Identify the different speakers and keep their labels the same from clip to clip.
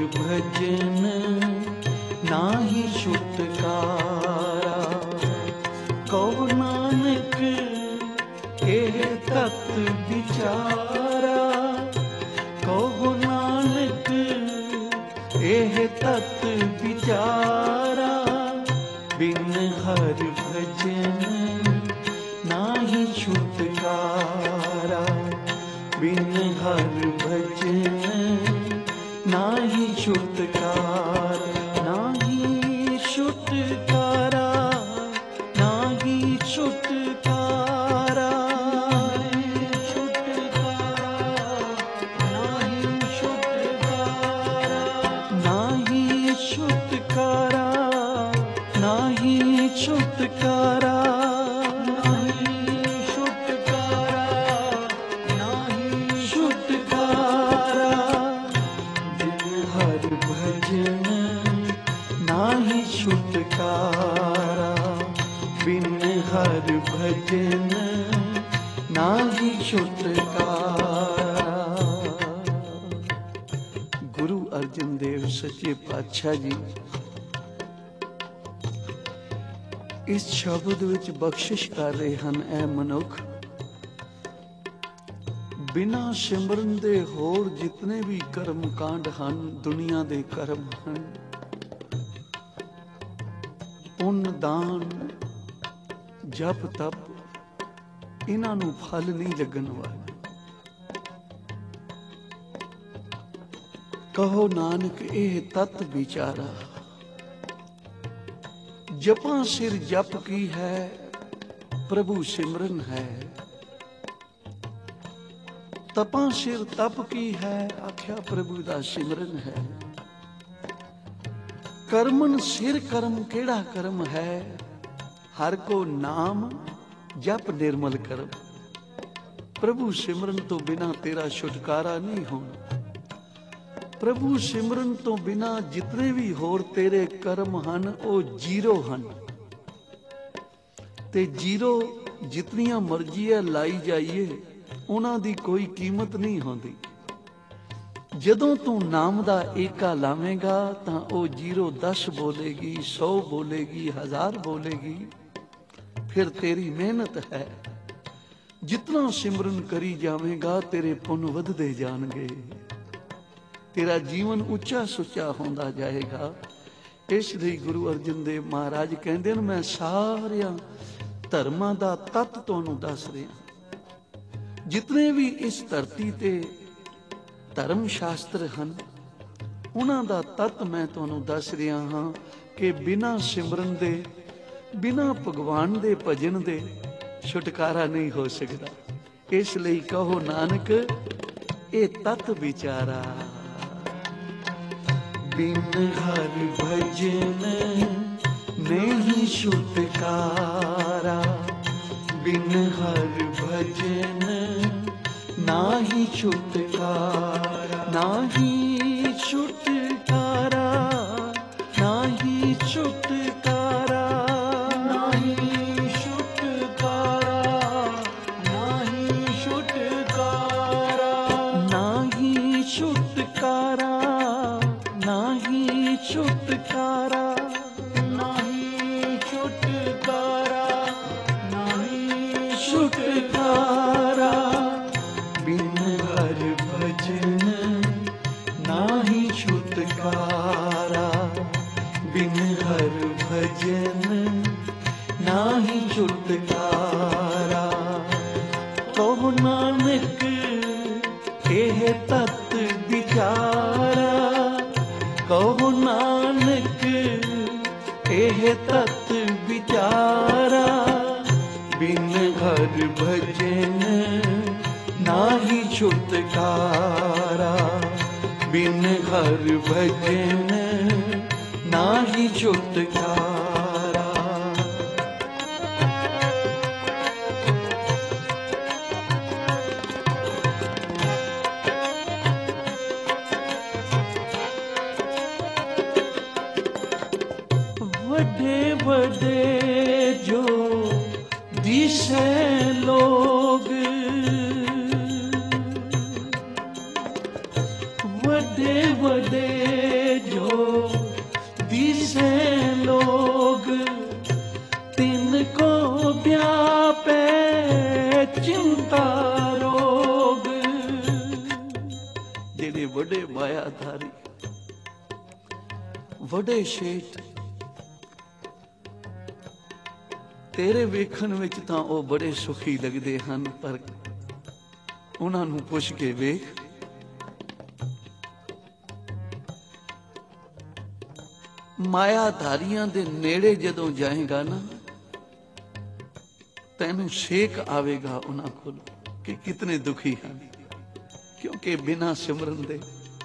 Speaker 1: भजन नाहि छुटकारा। कहो नानक एह तत विचारा, कहो नानक एह तत विचारा। बिन हर भजन नाहि छुटकारा, बिन हर भजन नाहि छुटकारा। नाहि छुटकारा, नाहि छुटकारा, नाहि छुटकारा, नाहि छुटकारा, नाहि छुटकारा, नाहि छुटकारा। बिन हर भजन नाहि छुटकारा, बिन हर भजन नाहि छुटकारा। गुरु अर्जन देव सच्चे पातशाह जी इस शब्द विच बख्शिश कर रहे हैं। ऐ मनुख, बिना सिमरन दे होर जितने भी कर्म कांड हैं, दुनिया दे कर्म हैं, पुण्य दान जप तप, इन्हां नूं फल नहीं लगन वाले। कहो नानक एह तत विचारा। जपा सिर जप की है, प्रभु सिमरन है। तपा सिर तप की है, आख्या प्रभु दा सिमरन है। कर्मन सिर कर्म केड़ा कर्म है, हर को नाम जप निर्मल कर्म। प्रभु सिमरन तो बिना तेरा छुटकारा नहीं होना। प्रभु सिमरन तो बिना जितने भी होर तेरे कर्म हन वो जीरो हन। ते जीरो जितनियां मर्जी है लाई जाइए, उन्हां दी कोई कीमत नहीं होंदी। जदों तू नाम दा एका लावेगा तां वो जीरो 10 बोलेगी, 100 बोलेगी, 1000 बोलेगी। फिर तेरी मेहनत है। जितना सिमरन करी जावेगा तेरे पुण्य वधदे जाणगे, तेरा जीवन उच्चा सुच्चा होंदा जाएगा। इसलिए गुरु अर्जन देव महाराज कहते हैं, मैं सारिया धर्मां दा तत्त तुहानूं दस रहा। जितने भी इस धरती ते धर्म शास्त्र हैं, उन्हां दा तत्त मैं तुहानूं दस रहा हाँ कि बिना सिमरन दे, बिना भगवान दे भजन दे छुटकारा नहीं हो सकता। इसलिए कहो नानक ये तत्त विचारा। बिन हर भजन नहीं छुटकारा, बिन हर भजन नाहि छुटकारा। नाहि छुटकारा, नाहि छुटकारा, नाहि छुटकारा, नाहि छुटकारा, नाहि छुटकारा, नाहि छुटकारा, नाहि छुटकारा, नाहि छुटकारा। बिन हर भजन नाहि छुटकारा, बिन हर भजन नाहि छुटकारा। कहो नानक एह तत विचारा, कहो नानक एह तत विचारा। बिन हर भजन नाहि छुटकारा, बिन हर भजन नाहि छुटकारा। वड्डे वड्डे जो दिसे लोग, वड्डे वड्डे मायाधारी। वडे शेठ तेरे वेखण विच तां ओ बड़े सुखी लगदे हन, पर उन्हां नूं पुछ के वेख, मायाधारियां दे नेड़े जदों जाएगा ना, तैनूं शेक आवेगा उन्हां कोल कि कितने दुखी हन, क्योंकि बिना सिमरन दे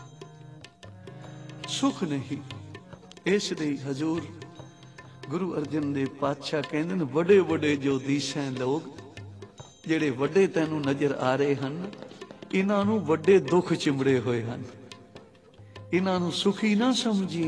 Speaker 1: सुख नहीं। इसलिए हजूर गुरु अर्जन देव पातशाह कहंदे ने, वडे वडे जो दीसै लोग, जेड़े वड्डे तैनूं नजर आ रहे हन, इन्हां नूं वड्डे दुख चिमड़े होए हन, इन्हां नूं सुखी ना समझी।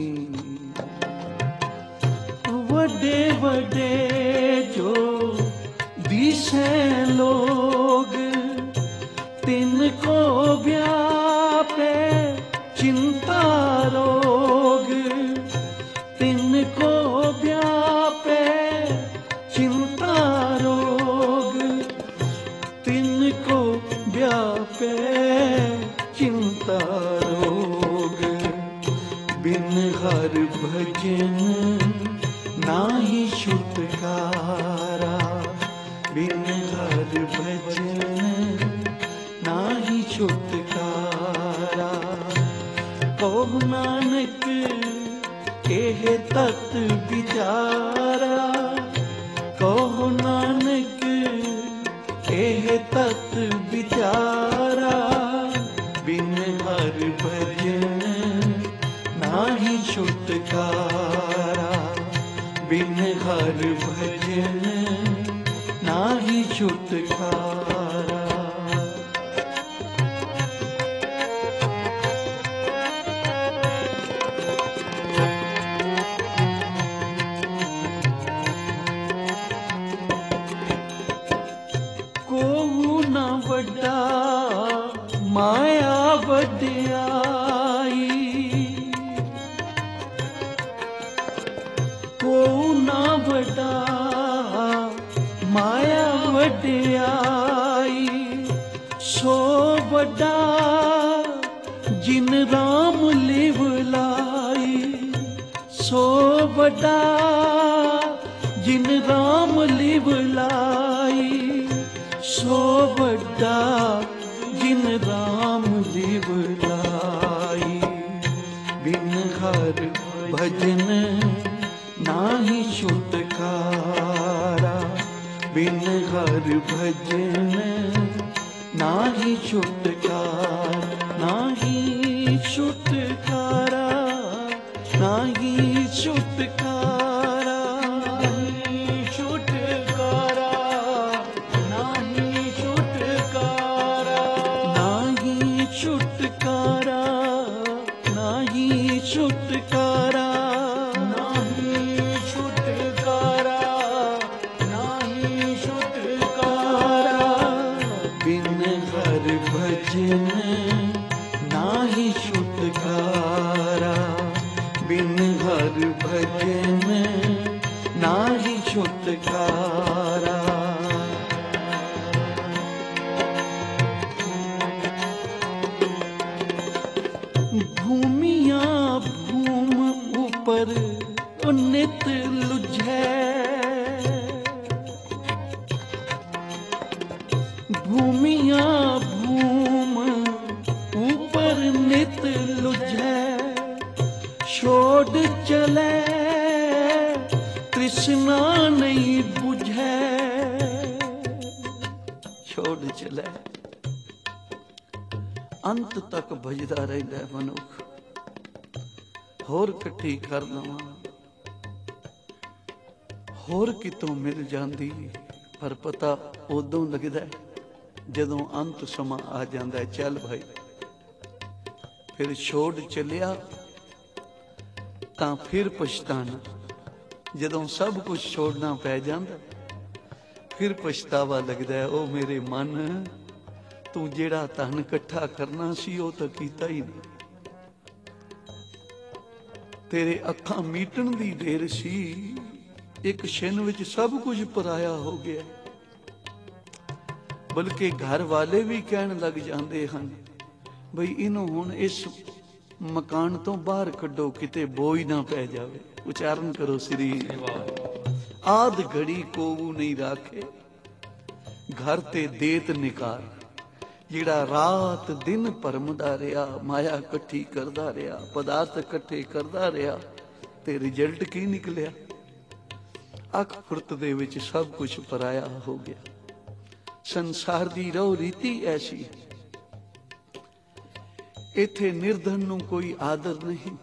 Speaker 1: वड्डे वड्डे जो दीसै लोग, तिनको व्यापे चिंता रोग, तिनको व्यापे चिंता रोग, तिनको व्यापे चिंता रोग। बिन हर भजन नाही छुटकारा, बिन हर भजन नाही छुटकारा। कहो नानक एह तत विचारा, कहो नानक एह तत विचारा। बिन हर भजन नाही छुटकारा, बिन हर भजन नाही छुटकारा। वड्डा माया वड्याई, को ना वड्डा माया वड्याई। सो वड्डा जिन राम लिव लाई, सो वड्डा जिन राम लिव लाई। सो वड्डा जिन राम लिव लाई। बिन हर भजन नाही छुटकारा, बिन हर भजन नाही छुटकारा, नाही छुटकारा, नाही छुटकारा, नाही छुटकारा, नाही छुटकारा, नाही छुटकारा, नाही छुटकारा, नाही छुटकारा, नाही छुटकारा। बिन हर भजन नाही छुटकारा, बिन हर भजन नाही छुटकारा। भूमिया भूम ऊपर नित लुझै, भूमिया भूम ऊपर नित लुझै। छोड़ चले तृष्णा नहीं बुझै, छोड़ चले अंत तक भजदा रहिंदा है मनुख। होर इकट्ठी कर लवां होर कितों मिल जांदी, पर पता उदों लगदा है जदों अंत समा आ जांदा है। चल भाई फिर छोड़ चलिया तां फिर पछताना, जदों सब कुछ छोड़ना पै जांदा फिर पछतावा लगदा है। ओ मेरे मन तू जेड़ा धन इकट्ठा करना सी ओ तां कीता ही नहीं, तेरे अखां मीटण दी देर सी, एक छिन विच सब कुछ पराया हो गया। बल्कि घर वाले भी कहन लग जाते हैं बई इनू हुण इस ਮਕਾਨ ਤੋਂ ਬਾਹਰ ਕੱਢੋ, ਕਿਤੇ ਬੋਝ ਨਾ ਪੈ ਜਾਵੇ। ਉਚਾਰਨ ਕਰੋ ਸ੍ਰੀ ਆਦ ਘੜੀ ਕੋਵੂ ਨਹੀਂ ਰਾਖੇ, ਘਰ ਤੇ ਦੇਤ ਨਿਕਾਰ। ਜਿਹੜਾ ਰਾਤ ਦਿਨ ਭਰਮਦਾ ਰਿਹਾ, ਮਾਇਆ ਇਕੱਠੀ ਕਰਦਾ ਰਿਹਾ, ਪਦਾਰਥ ਇਕੱਠੇ ਕਰਦਾ ਰਿਹਾ, ਤੇ ਰਿਜ਼ਲਟ ਕੀ ਨਿਕਲਿਆ? ਅੱਖ ਫੁਰਤ ਦੇ ਵਿੱਚ ਸਭ ਕੁਝ ਪਰਾਇਆ ਹੋ ਗਿਆ। ਸੰਸਾਰ ਦੀ ਰਹੁ ਰੀਤੀ ਐਸੀ, ਇੱਥੇ ਨਿਰਧਨ ਨੂੰ ਕੋਈ ਆਦਰ ਨਹੀਂ,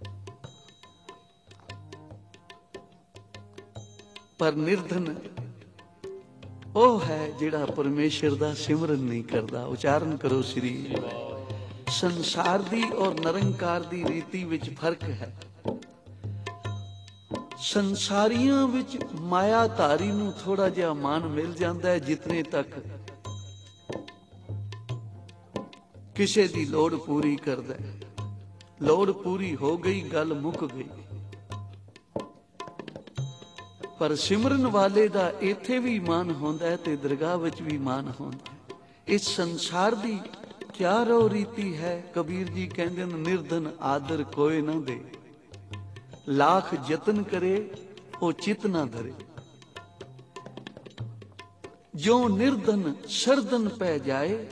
Speaker 1: ਪਰ ਨਿਰਧਨ ਉਹ ਹੈ ਜਿਹੜਾ ਪਰਮੇਸ਼ਰ ਦਾ ਸਿਮਰਨ ਨਹੀਂ ਕਰਦਾ। ਉਚਾਰਨ ਕਰੋ ਸ੍ਰੀ। ਸੰਸਾਰ ਦੀ ਔਰ ਨਿਰੰਕਾਰ ਦੀ ਰੀਤੀ ਵਿੱਚ ਫਰਕ ਹੈ। ਸੰਸਾਰੀਆਂ ਵਿੱਚ ਮਾਇਆਧਾਰੀ ਨੂੰ ਥੋੜਾ ਜਿਹਾ ਮਾਨ ਮਿਲ ਜਾਂਦਾ ਹੈ, ਜਿਤਨੇ ਤੱਕ ਕਿਸੇ ਦੀ ਲੋੜ ਪੂਰੀ ਕਰਦਾ ਹੈ। ਲੋੜ ਪੂਰੀ ਹੋ ਗਈ, ਗੱਲ ਮੁੱਕ ਗਈ। ਪਰ ਸਿਮਰਨ ਵਾਲੇ ਦਾ ਇੱਥੇ ਵੀ ਮਾਨ ਹੁੰਦਾ ਹੈ ਤੇ ਦਰਗਾਹ ਵਿੱਚ ਵੀ ਮਾਨ ਹੁੰਦਾ ਹੈ। ਇਸ ਸੰਸਾਰ ਦੀ ਕਿਆ ਰਹੁ ਰੀਤੀ ਹੈ? ਕਬੀਰ ਜੀ ਕਹਿੰਦੇ ਨੇ, ਨਿਰਧਨ ਆਦਰ ਕੋਏ ਨਾ ਦੇ, ਲਾਖ ਯਤਨ ਕਰੇ ਉਹ ਚਿਤ ਨਾ ਧਰੇ। ਜੋ ਨਿਰਧਨ ਸਰਦਨ ਪੈ ਜਾਏ,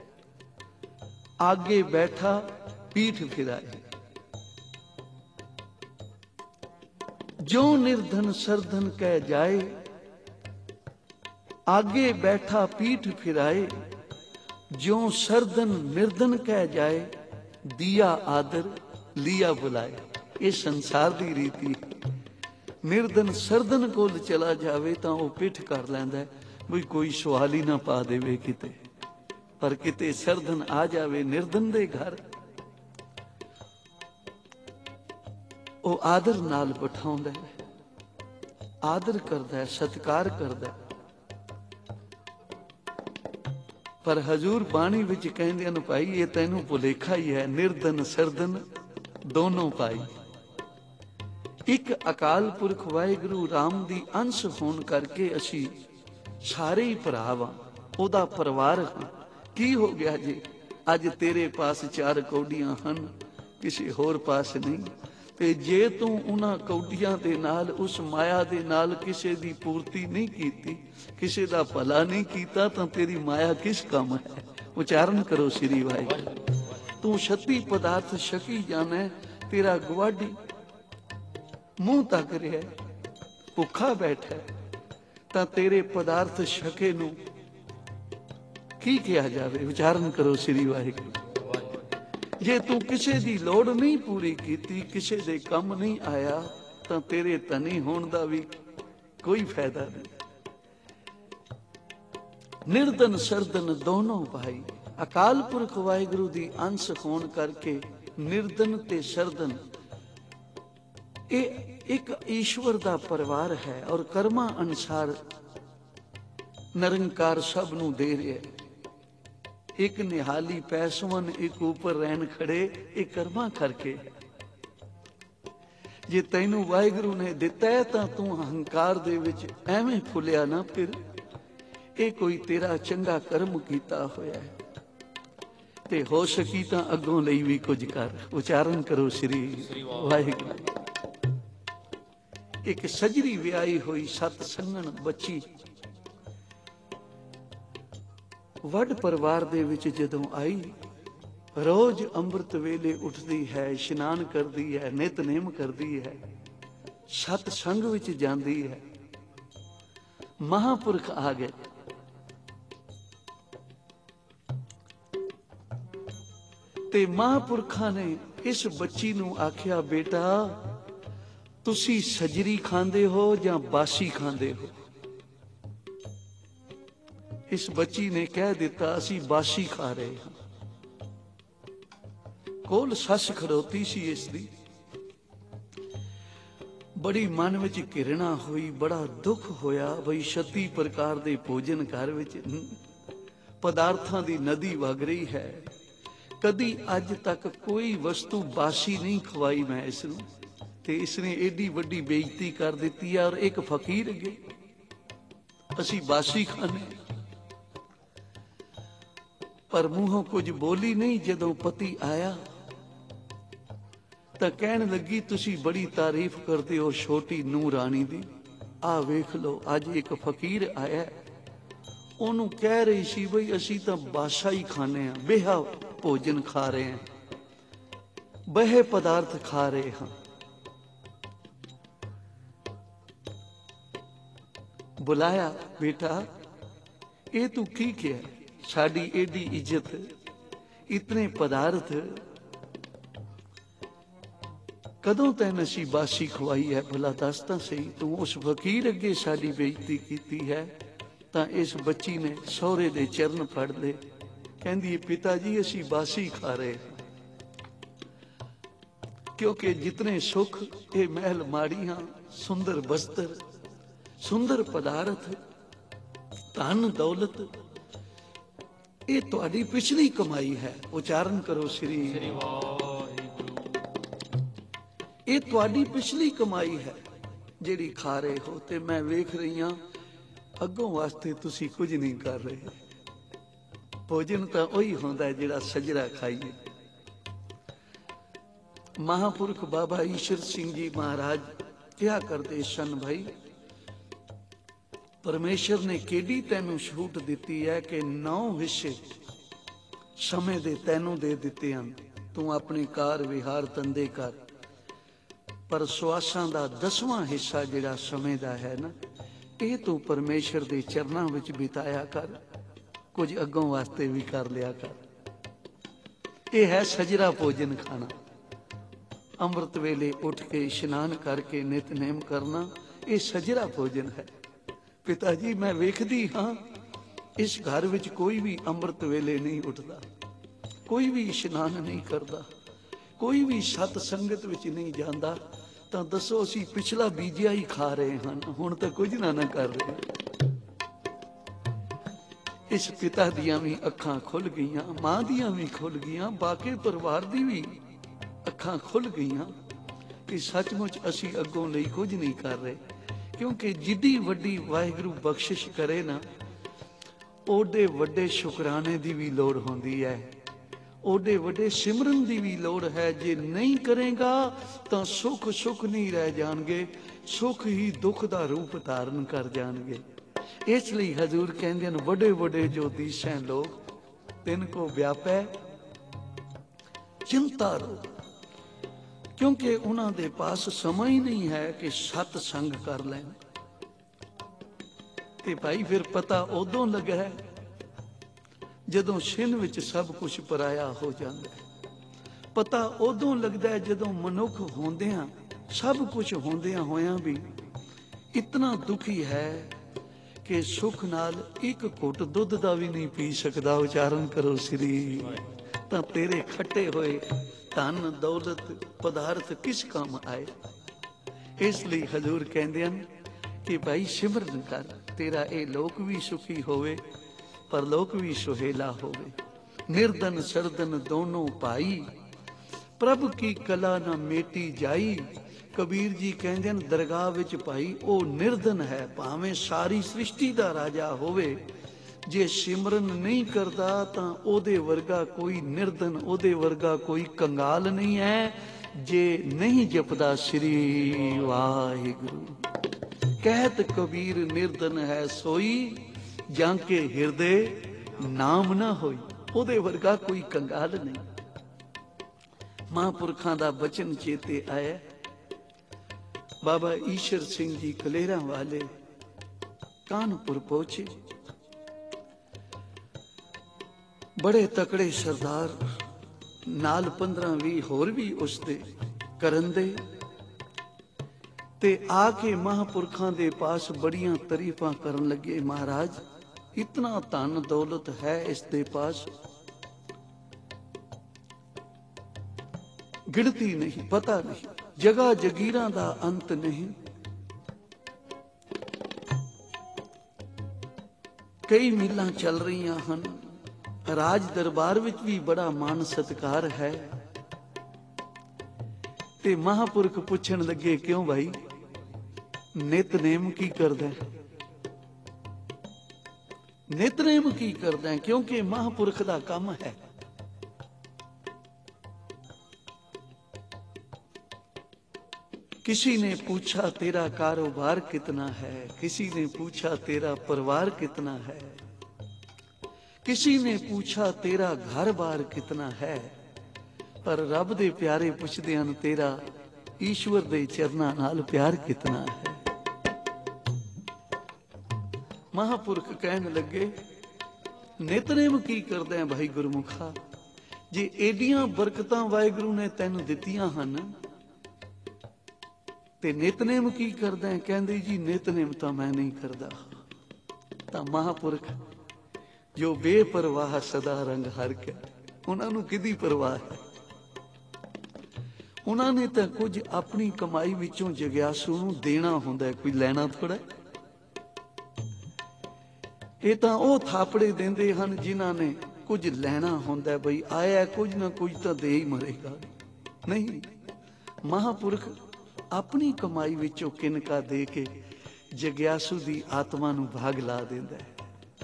Speaker 1: आगे बैठा पीठ फिराए। जो निर्धन सरधन कह जाए, आगे बैठा पीठ फिराए। जो सरधन निर्धन कह जाए, दिया आदर लिया बुलाए। ये संसार दी रीति। निर्धन सरधन कोल चला जावे तां वो पिठ कर लैंदा है भी कोई सवाल ही ना पा देवे किते। पर किते सरधन आ जावे निर्धन दे घर, वो आदर नाल बिठाउंदा है, आदर करदा है, सत्कार करदा है। पर हजूर बाणी विच कहंदे न, भाई ये तैनू भुलेखा ही है, निर्धन सरधन दोनों पाई। एक अकाल पुरख वाहिगुरु राम दी अंश होण करके असी सारे ही भरा वां, ओदा परिवार हां। की हो गया जी? अज तेरे पास 4 कौडियां हन, किसी होर पास नहीं। ते जे तू उन्हां कौडियां दे नाल, उस माया दे नाल किसे दी पूर्ति नहीं कीती, किसे दा भला नहीं कीता, तां तेरी माया किस काम है? उचारण करो श्री वाहिगुरू। तू 36 पदार्थ छकी जाना, तेरा गुआढ़ी मुंह तक रहा, भुखा बैठा, तां तेरे पदार्थ छके नूं की किया जावे? विचारण करो श्री वाहिगुरू। जे तू किसे दी लोड़ नहीं पूरी कीती, किसे दे कम नहीं आया, तां तेरे धनी होण दा भी कोई फायदा नहीं। निर्धन सरधन दोनों भाई। अकाल पुरख वाहिगुरू दी अंश होण करके निर्धन ते सरधन ये एक ईश्वर दा परिवार है, और कर्मा अनुसार निरंकार सब नूं दे रहा है। एक निहाली पैसवन, एक ऊपर रहन खड़े, एक कर्मा करके। जे तैनू वाहिगुरू ने दिता है तां तू अहंकार दे विच एवें फुलिया ना फिर। ये कोई तेरा चंगा कर्म कीता होया है, ते हो सकी तां अगों लई भी कुछ कर। उचारण करो श्री वाहिगुरू। एक सजरी विआई हुई 7 संगण बच्ची वड परिवार दे विच जदों आई, रोज अंमृत वेले उठदी है, इशनान करदी है, नितनेम करदी है, सतसंग विच जांदी है। महापुरख आ गए, ते महापुरखां ने इस बच्ची नूं आख्या, बेटा तुसी सजरी खांदे हो जां बासी खांदे हो? इस बच्ची ने कह दिता, असी बासी खा रहे हैं। कोल सस खड़ोती सी इसदी। बड़ी मन विच घिरना हुई, बड़ा दुख होया बई 36 प्रकार दे भोजन घर विच पदार्थां दी नदी वग रही है, कदी अज तक कोई वस्तु बासी नहीं खवाई मैं इसनूं, ते इसने एडी वड्डी बेइज्जती कर दिती है। और एक फकीर अगे असी बासी खाने, पर मूहों कुछ बोली नहीं। जदों पति आया ਤਾਂ ਕਹਿਣ ਲੱਗੀ ਤੁਸੀਂ ਬੜੀ ਤਾਰੀਫ ਕਰਦੇ ਹੋ ਛੋਟੀ ਨੂੰਹ ਰਾਣੀ ਦੀ। ਆਹ ਵੇਖ ਲਓ, ਅੱਜ ਇੱਕ ਫਕੀਰ ਆਇਆ, ਉਹਨੂੰ ਕਹਿ ਰਹੀ ਸੀ ਬਈ ਅਸੀਂ ਤਾਂ ਬਾਸਾ ਹੀ ਖਾਂਦੇ ਹਾਂ, ਬੇਹਾ ਭੋਜਨ ਖਾ ਰਹੇ ਹਾਂ, ਬਹੇ ਪਦਾਰਥ ਖਾ ਰਹੇ ਹਾਂ। ਬੁਲਾਇਆ, ਬੇਟਾ ਇਹ ਤੂੰ ਕੀ ਕਿਹਾ? ਸਾਡੀ ਏਡੀ ਇੱਜ਼ਤ, ਇਤਨੇ ਪਦਾਰਥ, ਕਦੋਂ ਤੈਨੂੰ ਅਸੀਂ ਬਾਸੀ ਖਵਾਈ ਹੈ? ਭਲਾ ਦੱਸ ਤਾਂ ਸਹੀ। ਤੂੰ ਉਸ ਫਕੀਰ ਅੱਗੇ ਸਾਡੀ ਬੇਇੱਜ਼ਤੀ ਕੀਤੀ ਹੈ। ਤਾਂ ਇਸ ਬੱਚੀ ਨੇ ਸਹੁਰੇ ਦੇ ਚਰਨ ਫੜ ਲਏ, ਕਹਿੰਦੀ ਪਿਤਾ ਜੀ ਅਸੀਂ ਬਾਸੀ ਖਾ ਰਹੇ ਹਾਂ, ਕਿਉਂਕਿ ਜਿਤਨੇ ਸੁੱਖ ਇਹ ਮਹਿਲ ਮਾੜੀਆਂ, ਸੁੰਦਰ ਬਸਤਰ, ਸੁੰਦਰ ਪਦਾਰਥ, ਧਨ ਦੌਲਤ, ਇਹ ਤੁਹਾਡੀ ਪਿਛਲੀ ਕਮਾਈ ਹੈ। ਉਚਾਰਨ ਕਰੋ ਸ੍ਰੀ ਵਾਹਿਗੁਰੂ। ਇਹ ਤੁਹਾਡੀ ਪਿਛਲੀ ਕਮਾਈ ਹੈ ਜਿਹੜੀ ਖਾ ਰਹੇ ਹੋ, ਤੇ ਮੈਂ ਵੇਖ ਰਹੀ ਹਾਂ ਅੱਗੋਂ ਵਾਸਤੇ ਤੁਸੀਂ ਕੁਝ ਨਹੀਂ ਕਰ ਰਹੇ। ਭੋਜਨ ਤਾਂ ਉਹੀ ਹੁੰਦਾ ਜਿਹੜਾ ਸਜਰਾ ਖਾਈਏ। ਮਹਾਂਪੁਰਖ ਬਾਬਾ ਈਸ਼ਰ ਸਿੰਘ ਜੀ ਮਹਾਰਾਜ ਕਿਹਾ ਕਰਦੇ ਸਨ, ਭਾਈ ਪਰਮੇਸ਼ਰ ਨੇ ਕਿਹੜੀ ਤੈਨੂੰ ਛੂਟ ਦਿੱਤੀ ਹੈ ਕਿ 9 ਹਿੱਸੇ ਸਮੇਂ ਦੇ ਤੈਨੂੰ ਦੇ ਦਿੱਤੇ ਹਨ। ਤੂੰ ਆਪਣੇ ਕਾਰ ਵਿਹਾਰ ਧੰਦੇ ਕਰ, ਪਰ ਸਵਾਸਾਂ ਦਾ 10ਵਾਂ ਹਿੱਸਾ ਜਿਹੜਾ ਸਮੇਂ ਦਾ ਹੈ ਨਾ, ਇਹ ਤੂੰ ਪਰਮੇਸ਼ਰ ਦੇ ਚਰਨਾਂ ਵਿੱਚ ਬਿਤਾਇਆ ਕਰ, ਕੁਝ ਅੱਗੋਂ ਵਾਸਤੇ ਵੀ ਕਰ ਲਿਆ ਕਰ। ਇਹ ਹੈ ਸਜਰਾ ਭੋਜਨ ਖਾਣਾ। ਅੰਮ੍ਰਿਤ ਵੇਲੇ ਉੱਠ ਕੇ ਇਸ਼ਨਾਨ ਕਰਕੇ ਨਿਤਨੇਮ ਕਰਨਾ, ਇਹ ਸਜਰਾ ਭੋਜਨ ਹੈ। ਪਿਤਾ ਜੀ ਮੈਂ ਵੇਖਦੀ ਹਾਂ ਇਸ ਘਰ ਵਿੱਚ ਕੋਈ ਵੀ ਅੰਮ੍ਰਿਤ ਵੇਲੇ ਨਹੀਂ ਉੱਠਦਾ, ਕੋਈ ਵੀ ਇਸ਼ਨਾਨ ਨਹੀਂ ਕਰਦਾ, ਕੋਈ ਵੀ ਸਤ ਸੰਗਤ ਵਿੱਚ ਨਹੀਂ ਜਾਂਦਾ। ਤਾਂ ਦੱਸੋ ਅਸੀਂ ਪਿਛਲਾ ਬੀਜਿਆ ਹੀ ਖਾ ਰਹੇ ਹਨ, ਹੁਣ ਤਾਂ ਕੁਝ ਨਾ ਕਰ ਰਹੇ। ਇਸ ਪਿਤਾ ਦੀਆਂ ਵੀ ਅੱਖਾਂ ਖੁੱਲ ਗਈਆਂ, ਮਾਂ ਦੀਆਂ ਵੀ ਖੁੱਲ ਗਈਆਂ, ਬਾਕੀ ਪਰਿਵਾਰ ਦੀ ਵੀ ਅੱਖਾਂ ਖੁੱਲ ਗਈਆਂ ਕਿ ਸੱਚਮੁੱਚ ਅਸੀਂ ਅੱਗੋਂ ਲਈ ਕੁਝ ਨਹੀਂ ਕਰ ਰਹੇ। ਕਿਉਂਕਿ ਜਿੱਡੀ ਵੱਡੀ ਵਾਹਿਗੁਰੂ ਬਖਸ਼ਿਸ਼ ਕਰੇ ਨਾ, ਓਡੇ ਵੱਡੇ ਸ਼ੁਕਰਾਨੇ ਦੀ ਵੀ ਲੋੜ ਹੁੰਦੀ ਹੈ, ਓਡੇ ਵੱਡੇ ਸਿਮਰਨ ਦੀ ਵੀ ਲੋੜ ਹੈ। ਜੇ ਨਹੀਂ ਕਰੇਗਾ ਤਾਂ ਸੁੱਖ ਸੁੱਖ ਨਹੀਂ ਰਹਿ ਜਾਣਗੇ, ਸੁੱਖ ਹੀ ਦੁੱਖ ਦਾ ਰੂਪ ਧਾਰਨ ਕਰ ਜਾਣਗੇ। ਇਸ ਲਈ ਹਜ਼ੂਰ ਕਹਿੰਦੇ ਹਨ, ਵੱਡੇ ਵੱਡੇ ਜੋ ਦੀਸੈਂ ਲੋਕ ਤਿੰਨ ਕੋ ਵਿਆਪੈ ਚਿੰਤਾ ਰੋਗ, ਕਿਉਂਕਿ ਉਹਨਾਂ ਦੇ ਪਾਸ ਸਮਾਂ ਹੀ ਨਹੀਂ ਹੈ ਕਿ ਸਤ ਸੰਗ ਕਰ ਲੈਣ। ਤੇ ਭਾਈ ਫਿਰ ਪਤਾ ਉਦੋਂ ਲੱਗਾ ਹੈ ਜਦੋਂ ਛਿਨ ਵਿੱਚ ਸਭ ਕੁਝ ਪਰਾਇਆ ਹੋ ਜਾਂਦਾ ਹੈ। ਪਤਾ ਉਦੋਂ ਲੱਗਦਾ ਹੈ ਜਦੋਂ ਮਨੁੱਖ ਹੁੰਦਿਆਂ, ਸਭ ਕੁਝ ਹੁੰਦਿਆਂ ਹੋਇਆਂ ਵੀ ਇਤਨਾ ਦੁਖੀ ਹੈ ਕਿ ਸੁੱਖ ਨਾਲ ਇੱਕ ਘੁੱਟ ਦੁੱਧ ਦਾ ਵੀ ਨਹੀਂ ਪੀ ਸਕਦਾ। ਉਚਾਰਨ ਕਰੋ ਸ੍ਰੀ। ਤਾਂ ਤੇਰੇ ਖੱਟੇ ਹੋਏ ਧਨ ਦੌਲਤ ਪਦਾਰਥ ਕਿਸ ਕੰਮ ਆਏ? ਇਸ ਲਈ ਹਜ਼ੂਰ ਕਹਿੰਦੇ ਹਨ ਕਿ ਭਾਈ ਸਿਮਰਨ ਕਰ, ਤੇਰਾ ਇਹ ਲੋਕ ਵੀ ਸੁਖੀ ਹੋਵੇ, ਪਰ ਲੋਕ ਵੀ ਸੁਹੇਲਾ ਹੋਵੇ। ਨਿਰਧਨ ਸਰਦਨ ਦੋਨੋਂ ਭਾਈ, ਪ੍ਰਭ ਕੀ ਕਲਾ ਨਾ ਮੇਟੀ ਜਾਈ। ਕਬੀਰ ਜੀ ਕਹਿੰਦੇ ਹਨ ਦਰਗਾਹ ਵਿੱਚ ਭਾਈ ਉਹ ਨਿਰਧਨ ਹੈ, ਭਾਵੇਂ ਸਾਰੀ ਸ੍ਰਿਸ਼ਟੀ ਦਾ ਰਾਜਾ ਹੋਵੇ, ਜੇ ਸਿਮਰਨ ਨਹੀਂ ਕਰਦਾ ਤਾਂ ਉਹਦੇ ਵਰਗਾ ਕੋਈ ਨਿਰਧਨ, ਉਹਦੇ ਵਰਗਾ ਕੋਈ ਕੰਗਾਲ ਨਹੀਂ ਹੈ ਜੇ ਨਹੀਂ ਜਪਦਾ ਸ੍ਰੀ ਵਾਹਿਗੁਰੂ। ਕਹਿਤ ਕਬੀਰ ਨਿਰਧਨ ਹੈ ਸੋਈ, ਜਾਂ ਕੇ ਹਿਰਦੇ ਨਾਮ ਨਾ ਹੋਈ। ਉਹਦੇ ਵਰਗਾ ਕੋਈ ਕੰਗਾਲ ਨਹੀਂ। ਮਹਾਂਪੁਰਖਾਂ ਦਾ ਬਚਨ ਚੇਤੇ ਆਇਆ। ਬਾਬਾ ਈਸ਼ਰ ਸਿੰਘ ਜੀ ਕਲੇਰਾਂ ਵਾਲੇ ਕਾਨਪੁਰ ਪਹੁੰਚੇ, ਬੜੇ ਤਕੜੇ ਸਰਦਾਰ ਨਾਲ 15-20 ਹੋਰ ਵੀ ਉਸਦੇ ਕਰਨ ਦੇ, ਤੇ ਆ ਕੇ ਮਹਾਂਪੁਰਖਾਂ ਦੇ ਪਾਸ ਬੜੀਆਂ ਤਾਰੀਫਾਂ ਕਰਨ ਲੱਗੇ। ਮਹਾਰਾਜ ਇਤਨਾ ਧਨ ਦੌਲਤ ਹੈ ਇਸ ਦੇ ਪਾਸ, ਗਿਣਤੀ ਨਹੀਂ, ਪਤਾ ਨਹੀਂ, ਜਗ੍ਹਾ ਜਗੀਰਾਂ ਦਾ ਅੰਤ ਨਹੀਂ। ਕਈ ਮੀਲਾਂ ਚੱਲ ਰਹੀਆਂ ਹਨ, ਰਾਜ ਦਰਬਾਰ ਵਿੱਚ ਵੀ ਬੜਾ ਮਾਨ ਸਤਿਕਾਰ ਹੈ। ਤੇ ਮਹਾਂਪੁਰਖ ਪੁੱਛਣ ਲੱਗੇ ਕਿਉਂ ਭਾਈ, ਨਿਤਨੇਮ ਕੀ ਕਰਦਾ? ਨਿਤਨੇਮ ਕੀ ਕਰਦਾ? ਕਿਉਂਕਿ ਮਹਾਂਪੁਰਖ ਦਾ ਕੰਮ ਹੈ। किसी ने पूछा तेरा कारोबार कितना है, किसी ने पूछा तेरा परिवार कितना है, किसी ने पूछा तेरा घर बार कितना है, पर रब दे प्यारे पुछदे हन तेरा ईश्वर दे चरनां नाल प्यार कितना है। महापुरख कहन लगे नितनेम की करदा है भाई गुरमुखा, जे एडियां बरकतां वाहिगुरू ने तैनूं दित्तियां हन ते नितनेम की करदा है। कहंदे जी नितनेम तां मैं नहीं करदा। तां महापुरख जो बेपरवाह सदा रंग हर के, उन्हां नूं किहदी परवाह है। उन्हां ने तां कुछ अपनी कमाई विचों जग्यासू नूं देना हुंदा है, कोई लैना थोड़ा। ये तां ओह थापड़े देंदे हन जिन्हां ने कुछ लैना हुंदा है, बई आया कुछ ना कुछ तां दे ही मरेगा। नहीं, महापुरख अपनी कमाई विचों किनका दे के जग्यासू दी आत्मा नूं भाग ला दिंदा है।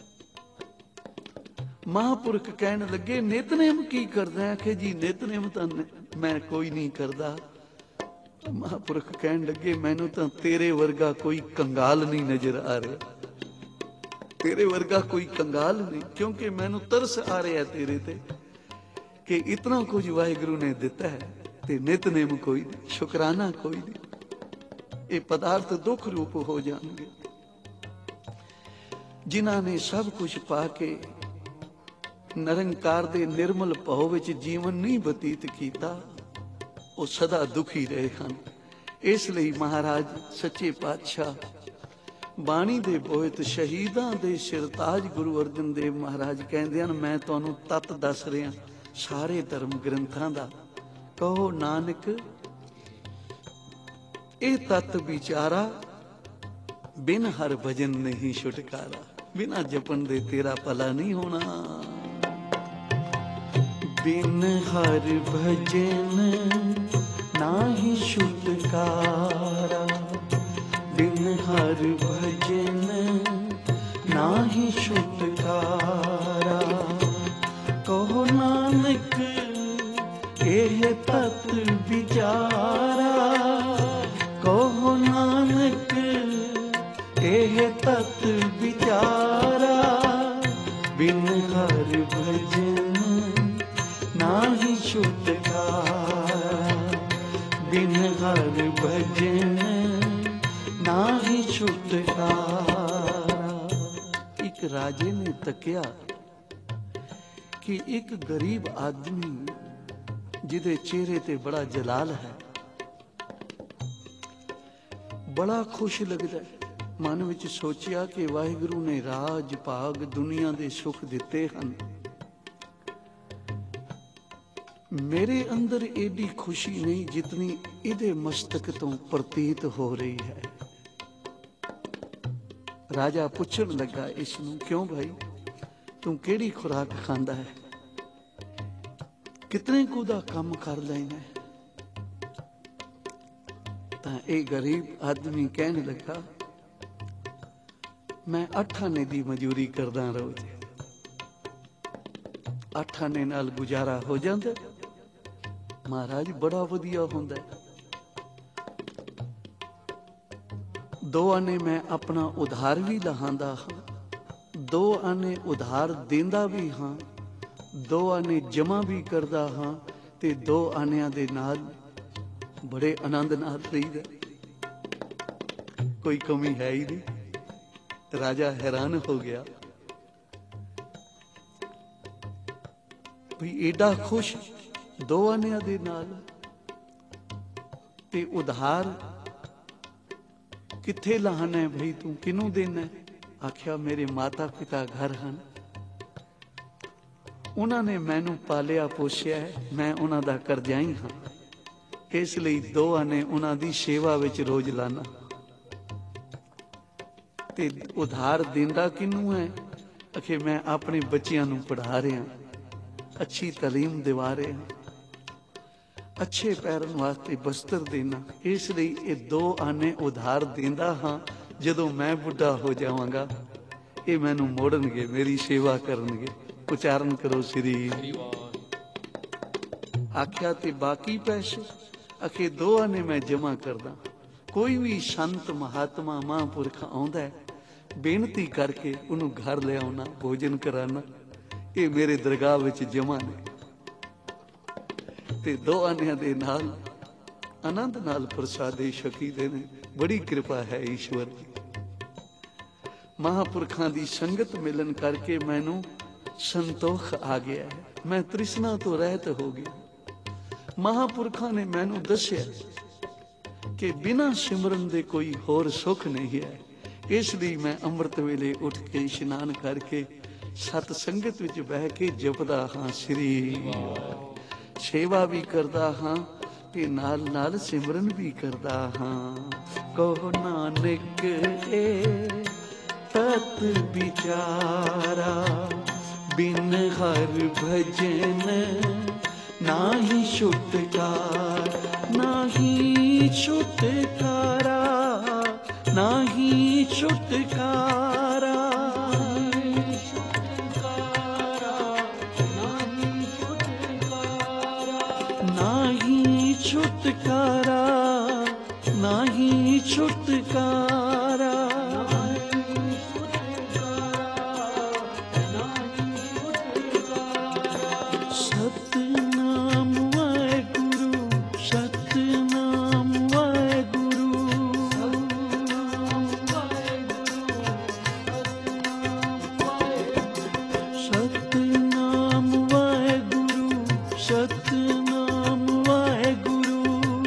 Speaker 1: महापुरख कहन लगे नितनेम की करदा है। कि जी नितनेम तां मैं कोई नहीं करदा। महापुरख कहन लगे मैनू तां तेरे वर्गा कोई कंगाल नहीं नजर आ रहा, तेरे वर्गा कोई कंगाल नहीं, क्योंकि मैनू तरस आ रहा है तेरे ते कि इतना कुछ वाहिगुरू ने दिता है ते नितनेम कोई नहीं, शुकराना कोई नहीं। ये पदार्थ दुख रूप हो जाएंगे। जिन्हां ने सब कुछ पा के निरंकार दे निर्मल भाव विच जीवन नहीं बतीत कीता, वो सदा दुखी रहे हैं। इसलिए महाराज सच्चे पातशाह बाणी दे बोहित शहीदां दे सिरताज गुरु अर्जन देव महाराज कहंदे हन मैं तुहानूं तत दस रहा सारे धर्म ग्रंथां दा। कहो नानक ए तत विचारा, बिन हर भजन नहीं छुटकारा। बिना जपन दे तेरा भला नहीं होना। बिन हर भजन नाही छुटकारा, बिन हर भजन नाही छुटकारा। कहो नानक एह तत विचारा, कहो नानक एह तत विचारा। बिन हर भजन नाही छुटकारा, बिन हर भजन नाही छुटकारा। एक राजे ने तकिया कि एक गरीब आदमी जिदे चेहरे ते बड़ा जलाल है, बड़ा खुश लगता है। मन विच सोचिया कि वाहिगुरू ने राज भाग दुनिया दे सुख दिते हन, मेरे अंदर एडी खुशी नहीं जितनी इहदे मस्तक तो प्रतीत हो रही है। राजा पुछन लगा इसनूं, क्यों भाई तू केड़ी खुराक खांदा है, कितने कू दा काम कर लैना है। तां ए गरीब आदमी कहने लगा मैं 8 आने दी मजूरी करदा रोज, 8 आने नाल गुजारा हो जांदा। महाराज बड़ा वधिया हुंदा है। 2 आने मैं अपना उधार भी लहांदा हाँ, 2 आने उधार देंदा भी हाँ, 2 आने जमा भी करदा हाँ, ते 2 आनियां दे नाल बड़े आनंद नाल रहीदा। कोई कमी है ही नहीं। राजा हैरान हो गया भी एडा खुश 2 आनियां दे नाल ते उधार किथे लाहना है भाई, तू किनू देना है। आख्या मेरे माता पिता घर हन, उन्होंने मैनू पालिया पोसिया है, मैं उन्हां दा करजाई हाँ, इसलिए 2 आने उन्हां दी सेवा विच रोज लाना। ते उधार देंदा किनू है। आखे मैं अपने बच्चियां नू पढ़ा रहा, अच्छी तालीम दिवा रहा, अच्छे पैरन वास्ते बस्तर देना, इसलिए ये 2 आने उधार देंदा हाँ। जदों मैं बुढ़ा हो जावांगा ये मैनू मोड़नगे, मेरी सेवा करनगे। उचारण करो श्री। आख्या ते बाकी पैसे, आखे 2 आने मैं जमा करदा। ਕੋਈ ਵੀ ਸੰਤ ਮਹਾਤਮਾ ਮਹਾਂਪੁਰਖ ਆਉਂਦਾ ਹੈ, ਬੇਨਤੀ ਕਰਕੇ ਉਹਨੂੰ ਘਰ ਲਿਆਉਣਾ, ਭੋਜਨ ਕਰਾਉਣਾ, ਇਹ ਮੇਰੇ ਦਰਗਾਹ ਵਿੱਚ ਜਮ੍ਹਾਂ ਨੇ। ਤੇ ਦੋ ਆਨਿਆਂ ਦੇ ਨਾਲ ਆਨੰਦ ਨਾਲ ਪ੍ਰਸਾਦੇ ਛਕੀਦੇ ਨੇ। ਬੜੀ ਕਿਰਪਾ ਹੈ ਈਸ਼ਵਰ ਦੀ। ਮਹਾਂਪੁਰਖਾਂ ਦੀ ਸੰਗਤ ਮਿਲਣ ਕਰਕੇ ਮੈਨੂੰ ਸੰਤੋਖ ਆ ਗਿਆ ਹੈ, ਮੈਂ ਤ੍ਰਿਸ਼ਨਾ ਤੋਂ ਰਹਿਤ ਹੋ ਗਿਆ। ਮਹਾਂਪੁਰਖਾਂ ਨੇ ਮੈਨੂੰ ਦੱਸਿਆ ਕਿ ਬਿਨਾਂ ਸਿਮਰਨ ਦੇ ਕੋਈ ਹੋਰ ਸੁੱਖ ਨਹੀਂ ਹੈ। ਇਸ ਲਈ ਮੈਂ ਅੰਮ੍ਰਿਤ ਵੇਲੇ ਉੱਠ ਕੇ ਇਸ਼ਨਾਨ ਕਰਕੇ ਸਤ ਸੰਗਤ ਵਿੱਚ ਬਹਿ ਕੇ ਜਪਦਾ ਹਾਂ ਸ੍ਰੀ, ਸੇਵਾ ਵੀ ਕਰਦਾ ਹਾਂ ਤੇ ਨਾਲ ਨਾਲ ਸਿਮਰਨ ਵੀ ਕਰਦਾ ਹਾਂ। ਕਹੋ ਨਾਨਕ ਏ ਤਤ ਵਿਚਾਰਾ, ਬਿਨ ਹਰ ਭਜਨ ਨਾਹੀ ਛੁਟਕਾਰ, ਨਾਹੀ ਛੁਟਕਾਰਾ, ਨਾਹੀ ਛੁਟਕਾਰਾ, ਨਾਹੀ ਛੁਟਕਾਰਾ, ਨਾਹੀ ਛੁਟਕਾਰਾ। ਸਤਿਨਾਮ ਵਾਹਿਗੁਰੂ, ਸਤਿਨਾਮ ਵਾਹਿਗੁਰੂ, ਸਤਿਨਾਮ ਵਾਹਿਗੁਰੂ, ਸਤਿਨਾਮ ਵਾਹਿਗੁਰੂ,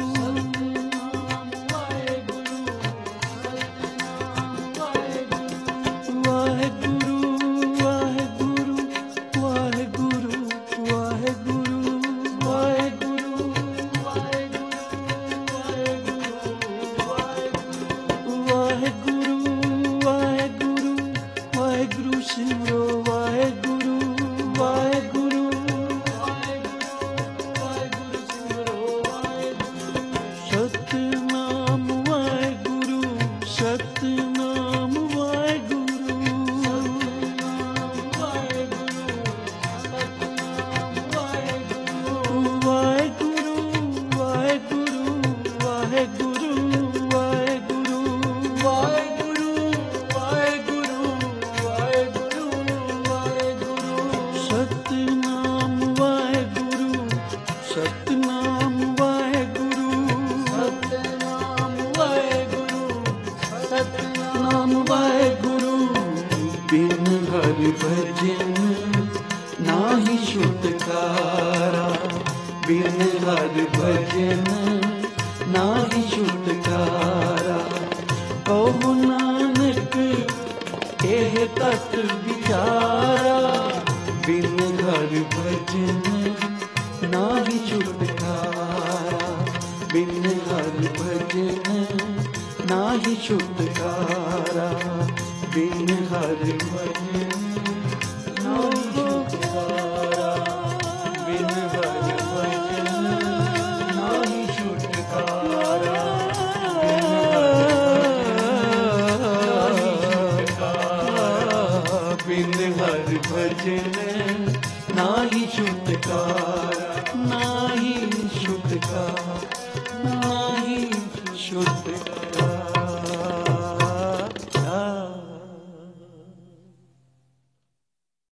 Speaker 1: ਭਜਨ ਨਾਹੀ ਛੁਟਕਾਰਾ, ਬਿਨ ਹਰਿ ਭਜਨ ਨਾਹੀ ਛੁਟਕਾਰਾ। ਕਹੋ ਨਾਨਕ ਇਹ ਤਤ ਵਿਚਾਰਾ, ਬਿਨ ਹਰਿ ਭਜਨ ਨਾਹੀ ਛੁਟਕਾਰਾ, ਬਿਨ ਹਰਿ ਭਜਨ ਨਾਹੀ ਛੁਟਕਾਰਾ, ਬਿਨ ਹਰਿ ਭਜਨ ਨਾਹੀ ਛੁਟਕਾਰਾ, ਬਿਨ ਹਰਿ ਭਜਨ ਨਾਹੀ ਛੁਟਕਾਰਾ, ਬਿਨ ਹਰਿ ਭਜਨ ਨਾਹੀ ਛੁਟਕਾਰਾ, ਨਾਹੀ ਛੁਟਕਾਰਾ, ਨਾਹੀ ਛੁਟਕਾਰਾ।